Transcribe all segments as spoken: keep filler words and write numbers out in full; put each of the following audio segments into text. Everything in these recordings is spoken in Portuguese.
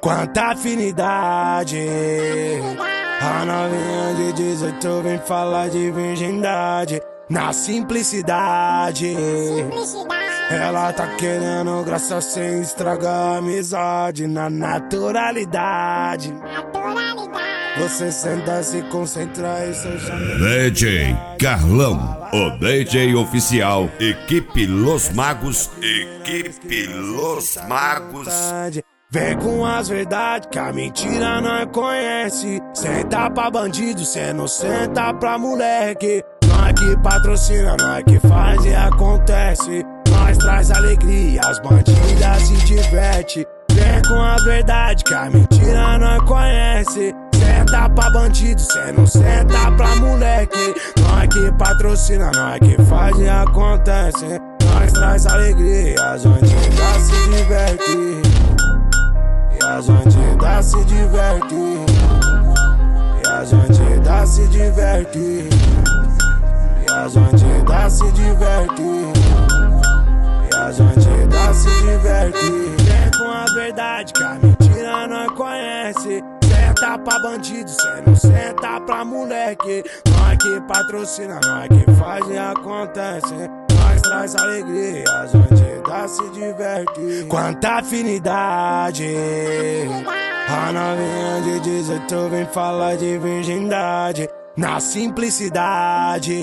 Quanta afinidade. A novinha de dezoito vem falar de virgindade. Na simplicidade, ela tá querendo graça sem estragar a amizade. Na naturalidade, você senta, se concentra e seu chame. D J Carlão, o D J oficial. Equipe Los Magos. Equipe Los Magos. Vem com as verdades que a mentira nós conhece. Senta pra bandido, cê não senta pra moleque. Nós que patrocina, nós que faz e acontece. Nós traz alegria, as bandidas se diverte. Vem com as verdades que a mentira nós conhece. Senta pra bandido, cê não senta pra moleque. Nós que patrocina, nós que faz e acontece. Nós traz alegria, as bandidas se diverte. E as bandidas se diverte. E as bandidas se diverte. E as bandidas se diverte. E as bandidas se diverte. Vem com a verdade que a mentira nós conhece. Senta pra bandido, cê não senta pra moleque. Nós que patrocina, nós que faz e acontece. Nós traz alegria, as bandidas se diverte. Quanta afinidade. A novinha de dezoito vem falar de virgindade. Na simplicidade,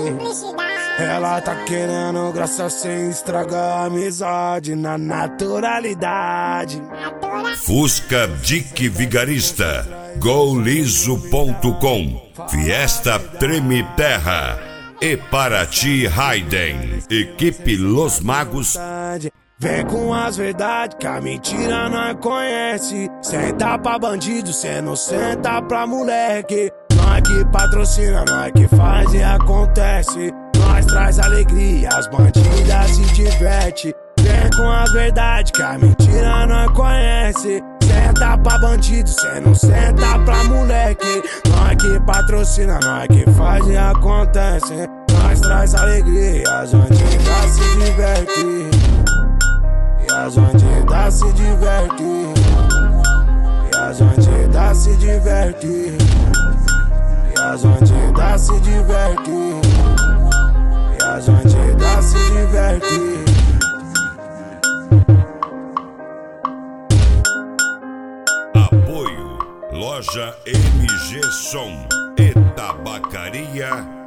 ela tá querendo graça sem estragar a amizade. Na naturalidade, Fusca Dick Vigarista, gol liso ponto com, Fiesta Treme Terra e Paraty Raiden. Equipe Los Magos. vem com as verdades que a mentira nós conhece. Senta pra bandido, cê não senta pra moleque. Nós que patrocina, nós que faz e acontece. Nós traz alegria, as bandidas se diverte. Vem com a verdade que a mentira nós conhece. Senta pra bandido, cê não senta pra moleque. Nós que patrocina, nós que faz e acontece. Nós traz alegria, as bandidas se diverte. E as bandidas se diverte. E as bandidas se diverte. E as bandidas se diverte. E as bandidas se diverte. Apoio Loja M G Som e Tabacaria